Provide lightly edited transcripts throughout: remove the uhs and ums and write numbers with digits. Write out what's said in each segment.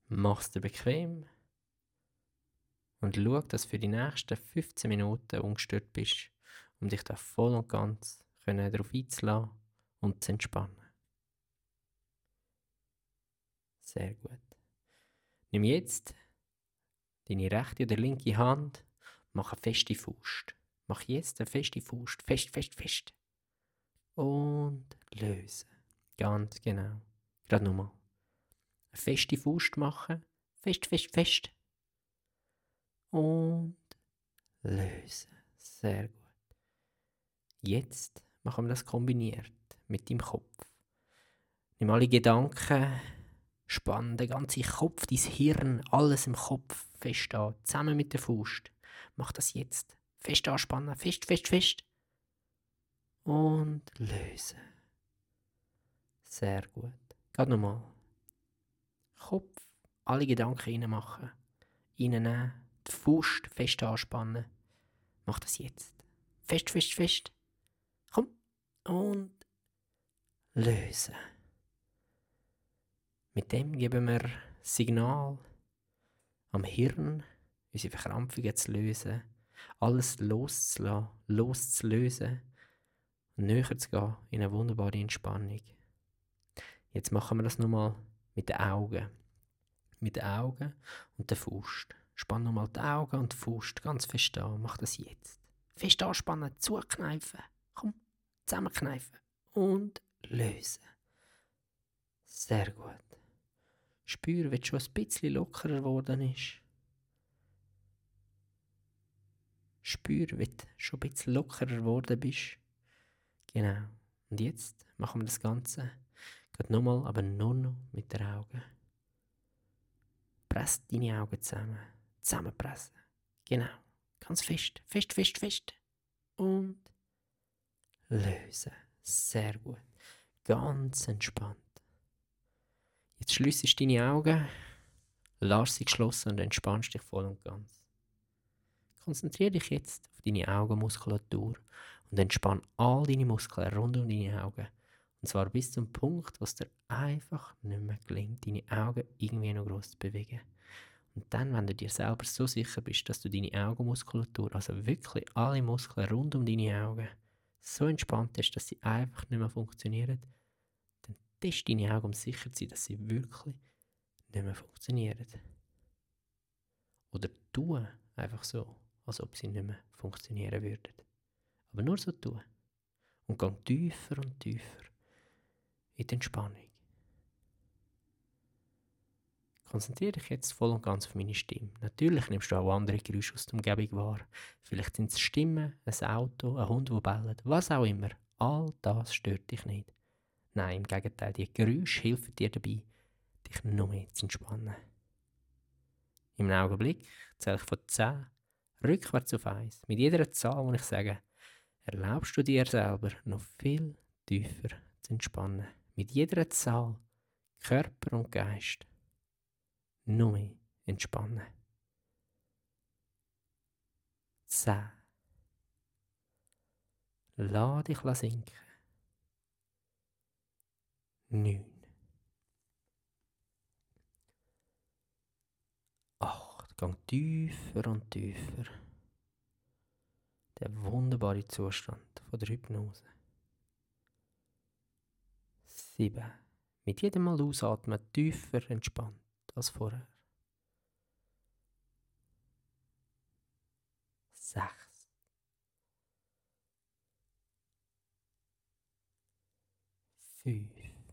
Mach's dir bequem und schau, dass du für die nächsten 15 Minuten ungestört bist, um dich da voll und ganz darauf einzulassen und zu entspannen. Sehr gut. Nimm jetzt deine rechte oder linke Hand, mach eine feste Faust. Mach jetzt eine feste Faust. Fest, fest, fest. Und lösen. Ganz genau. Gerade nochmal. Eine feste Faust machen. Fest, fest, fest. Und lösen. Sehr gut. Jetzt machen wir das kombiniert mit deinem Kopf. Nimm alle Gedanken, spann den ganzen Kopf, dein Hirn, alles im Kopf fest an, zusammen mit der Faust. Mach das jetzt. Fest anspannen, fest, fest, fest. Und lösen. Sehr gut. Gerade nochmal. Kopf, alle Gedanken reinmachen. Reinnehmen, die Faust fest anspannen. Mach das jetzt. Fest, fest, fest. Komm. Und lösen. Mit dem geben wir Signal am Hirn, unsere Verkrampfungen zu lösen, alles loszulassen, loszulösen und näher zu gehen in eine wunderbare Entspannung. Jetzt machen wir das nochmal mit den Augen. Mit den Augen und der Faust. Spann nochmal die Augen und die Faust ganz fest an. Mach das jetzt. Fest anspannen, zukneifen. Komm, zusammenkneifen und lösen. Sehr gut. Spür, wie es schon ein bisschen lockerer geworden ist. Spür, wie du schon ein bisschen lockerer geworden bist. Genau. Und jetzt machen wir das Ganze gerade nochmal, aber nur noch mit den Augen. Press deine Augen zusammen. Zusammenpressen. Genau. Ganz fest. Fest, fest, fest. Und lösen. Sehr gut. Ganz entspannt. Jetzt schliessest du deine Augen, lass sie geschlossen und entspannst dich voll und ganz. Konzentriere dich jetzt auf deine Augenmuskulatur und entspann all deine Muskeln rund um deine Augen. Und zwar bis zum Punkt, wo es dir einfach nicht mehr gelingt, deine Augen irgendwie noch gross zu bewegen. Und dann, wenn du dir selber so sicher bist, dass du deine Augenmuskulatur, also wirklich alle Muskeln rund um deine Augen, so entspannt hast, dass sie einfach nicht mehr funktionieren, dann test deine Augen, um sicher zu sein, dass sie wirklich nicht mehr funktionieren. Oder tu einfach so, als ob sie nicht mehr funktionieren würden. Aber nur so tun. Und geh tiefer und tiefer in die Entspannung. Konzentriere dich jetzt voll und ganz auf meine Stimme. Natürlich nimmst du auch andere Geräusche aus der Umgebung wahr. Vielleicht sind es Stimmen, ein Auto, ein Hund, der bellt, was auch immer. All das stört dich nicht. Nein, im Gegenteil, die Geräusche helfen dir dabei, dich noch mehr zu entspannen. Im Augenblick zähle ich von 10 rückwärts auf 1. Mit jeder Zahl, die ich sage, erlaubst du dir selber noch viel tiefer zu entspannen. Mit jeder Zahl, Körper und Geist, noch mehr entspannen. 10. Lass dich sinken. 9. 8. Geh tiefer und tiefer. Der wunderbare Zustand von der Hypnose. 7. Mit jedem Mal ausatmen tiefer entspannt als vorher. 6. 5.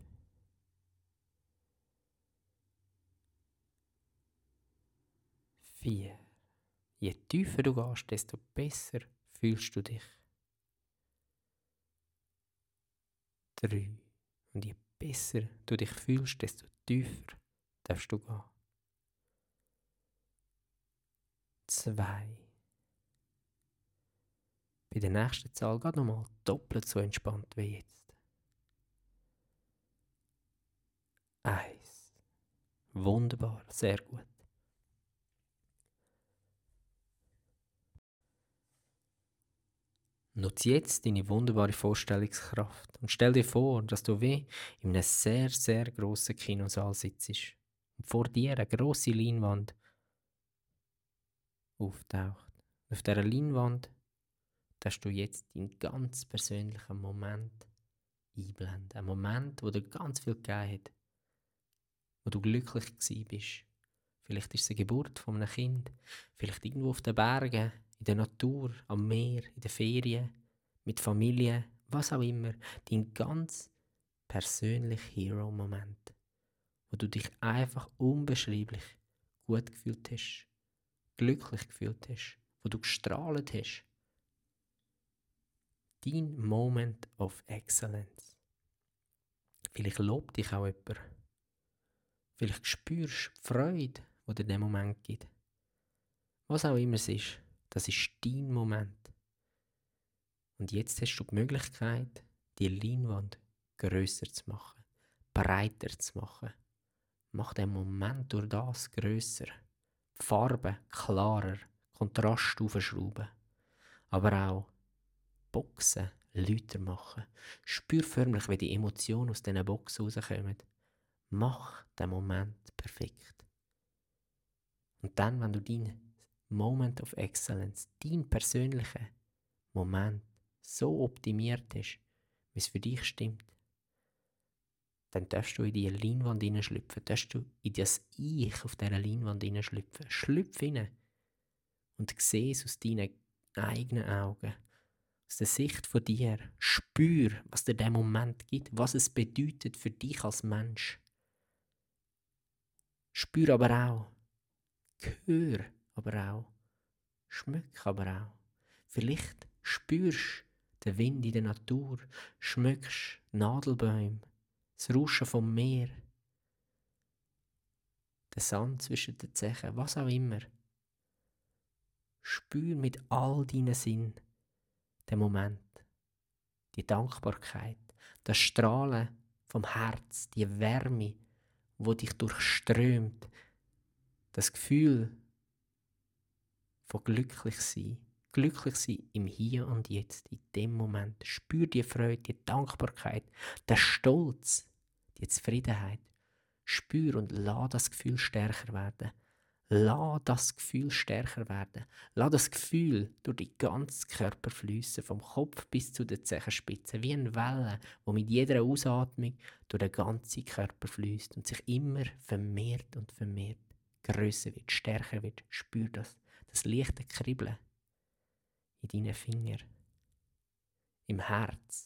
4. Je tiefer du gehst, desto besser fühlst du dich. 3. Und je besser du dich fühlst, desto tiefer darfst du gehen. 2. Bei der nächsten Zahl geht nochmal doppelt so entspannt wie jetzt. 1. Wunderbar, sehr gut. Nutze jetzt deine wunderbare Vorstellungskraft und stell dir vor, dass du wie in einem sehr, sehr grossen Kinosaal sitzt, und vor dir eine grosse Leinwand auftaucht. Auf dieser Leinwand darfst du jetzt deinen ganz persönlichen Moment einblenden. Ein Moment, wo dir ganz viel gegeben hat, wo du glücklich gewesen bist. Vielleicht ist es eine Geburt von einem Kind, vielleicht irgendwo auf den Bergen, in der Natur, am Meer, in den Ferien, mit Familie, was auch immer. Dein ganz persönlicher Hero-Moment, wo du dich einfach unbeschreiblich gut gefühlt hast, glücklich gefühlt hast, wo du gestrahlt hast. Dein Moment of Excellence. Vielleicht lobt dich auch jemand. Vielleicht spürst du die Freude, die dir in diesem Moment gibt. Was auch immer es ist, das ist dein Moment. Und jetzt hast du die Möglichkeit, die Leinwand grösser zu machen, breiter zu machen. Mach den Moment durch das grösser. Die Farben klarer, Kontrast aufschrauben. Aber auch Boxen lauter machen. Spür förmlich, wie die Emotionen aus diesen Boxen rauskommen. Mach den Moment perfekt. Und dann, wenn du deinen Moment of Excellence, deinen persönlichen Moment so optimiert hast, wie es für dich stimmt, dann darfst du in die Leinwand hineinschlüpfen, darfst du in das Ich auf dieser Leinwand hineinschlüpfen. Schlüpf hinein und sieh es aus deinen eigenen Augen, aus der Sicht von dir. Spür, was dir der Moment gibt, was es bedeutet für dich als Mensch. Spür aber auch, hör aber auch, schmeck aber auch. Vielleicht spürst du den Wind in der Natur, schmeckst Nadelbäume, das Rauschen vom Meer, den Sand zwischen den Zehen, was auch immer. Spür mit all deinen Sinnen den Moment, die Dankbarkeit, das Strahlen vom Herz, die Wärme, wo dich durchströmt, das Gefühl von glücklich sein im Hier und Jetzt, in dem Moment. Spür die Freude, die Dankbarkeit, den Stolz, die Zufriedenheit. Spür und lass das Gefühl stärker werden. Lass das Gefühl stärker werden. Lass das Gefühl durch den ganzen Körper fließen, vom Kopf bis zu den Zehenspitzen, wie eine Welle, die mit jeder Ausatmung durch den ganzen Körper fließt und sich immer vermehrt und vermehrt grösser wird, stärker wird. Spür das leichte Kribbeln in deinen Fingern, im Herz.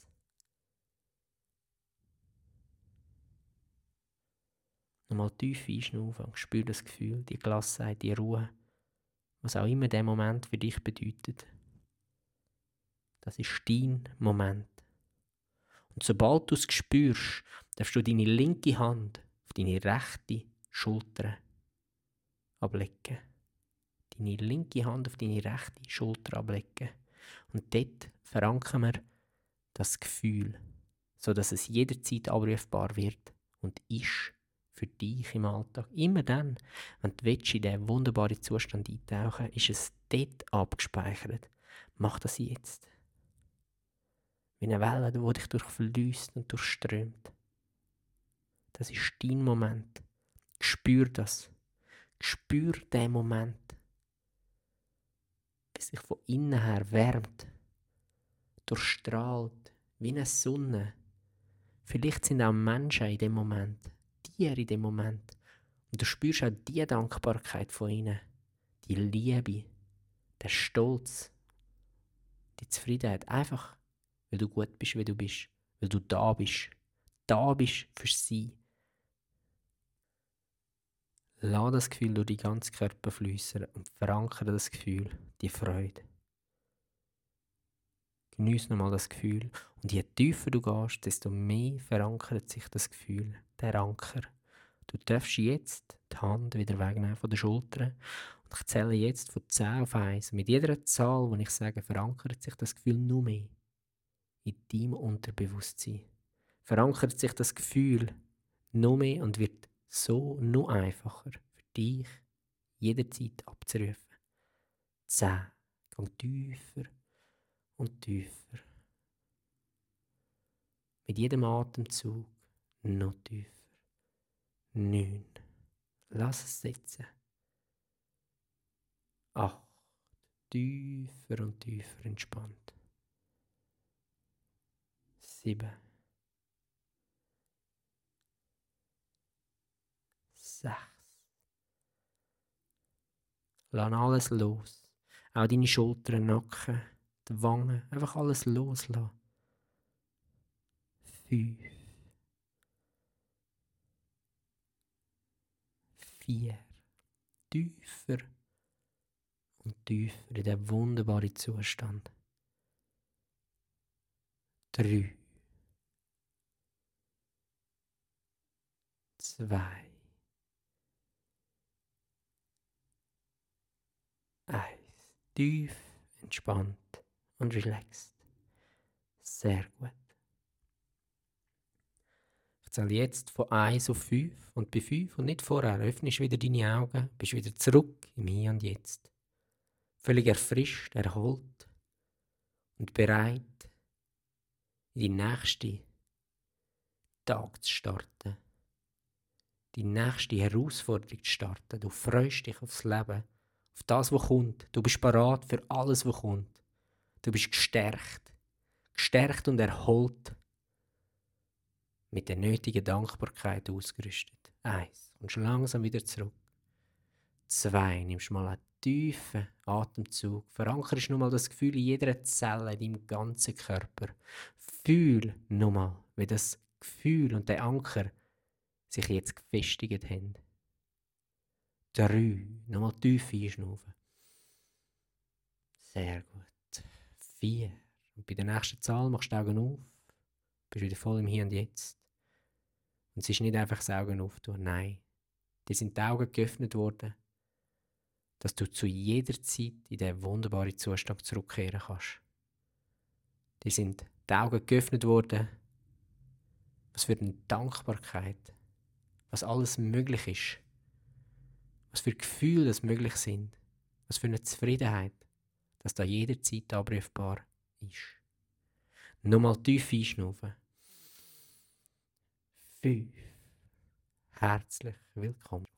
Nochmal tief einschnaufen und spür das Gefühl, die Gelassenheit, die Ruhe, was auch immer der Moment für dich bedeutet. Das ist dein Moment. Und sobald du es spürst, darfst du deine linke Hand auf deine rechte Schulter ablegen. Deine linke Hand auf deine rechte Schulter ablegen. Und dort verankern wir das Gefühl, sodass es jederzeit abrufbar wird und ist für dich im Alltag. Immer dann, wenn du in diesen wunderbaren Zustand eintauchen willst, ist es dort abgespeichert. Mach das jetzt. Wie eine Welle, die dich durchfließt und durchströmt. Das ist dein Moment. Spür das. Spür den Moment. Wie sich von innen her wärmt, durchstrahlt, wie eine Sonne. Vielleicht sind auch Menschen in dem Moment, Tiere in dem Moment. Und du spürst auch die Dankbarkeit von ihnen, die Liebe, der Stolz, die Zufriedenheit. Einfach, weil du gut bist, wie du bist. Weil du da bist. Da bist für sie. Lass das Gefühl durch den ganzen Körper fließen und verankere das Gefühl, die Freude. Geniess nochmal das Gefühl. Und je tiefer du gehst, desto mehr verankert sich das Gefühl, der Anker. Du darfst jetzt die Hand wieder wegnehmen von den Schultern. Und ich zähle jetzt von 10 auf 1. Mit jeder Zahl, die ich sage, verankert sich das Gefühl noch mehr in deinem Unterbewusstsein. Verankert sich das Gefühl noch mehr und wird so noch einfacher für dich jederzeit abzurufen. 10. Gang tiefer und tiefer. Mit jedem Atemzug noch tiefer. 9. Lass es sitzen. 8. Tiefer und tiefer entspannt. 7. 6. Lass alles los. Auch deine Schultern, Nacken, die Wangen. Einfach alles loslassen. 5. 4. Tiefer und tiefer in diesen wunderbaren Zustand. 3. 2. 1. Tief, entspannt und relaxed. Sehr gut. Ich zähle jetzt von 1 auf 5 und bei 5 und nicht vorher öffnest wieder deine Augen, bist wieder zurück im Hier und Jetzt. Völlig erfrischt, erholt und bereit, in die nächste Tag zu starten. Die nächste Herausforderung zu starten. Du freust dich aufs Leben, auf das, was kommt. Du bist bereit für alles, was kommt. Du bist gestärkt und erholt, mit der nötigen Dankbarkeit ausgerüstet. 1. Und schon langsam wieder zurück. 2. Nimmst mal einen tiefen Atemzug. Verankerst nochmal das Gefühl in jeder Zelle, in deinem ganzen Körper. Fühl nochmal, wie das Gefühl und der Anker sich jetzt gefestigt haben. 3. Nochmal tief einschnaufen. Sehr gut. 4. Und bei der nächsten Zahl machst du die Augen auf. Bist wieder voll im Hier und Jetzt. Und es ist nicht einfach das Augen auftun. Nein. Dir sind die Augen geöffnet worden, dass du zu jeder Zeit in diesen wunderbaren Zustand zurückkehren kannst. Dir sind die Augen geöffnet worden, was für eine Dankbarkeit, was alles möglich ist, was für Gefühle es möglich sind, was für eine Zufriedenheit, dass da jederzeit abrufbar ist. Nochmal tief einschnaufen. 5. Herzlich willkommen.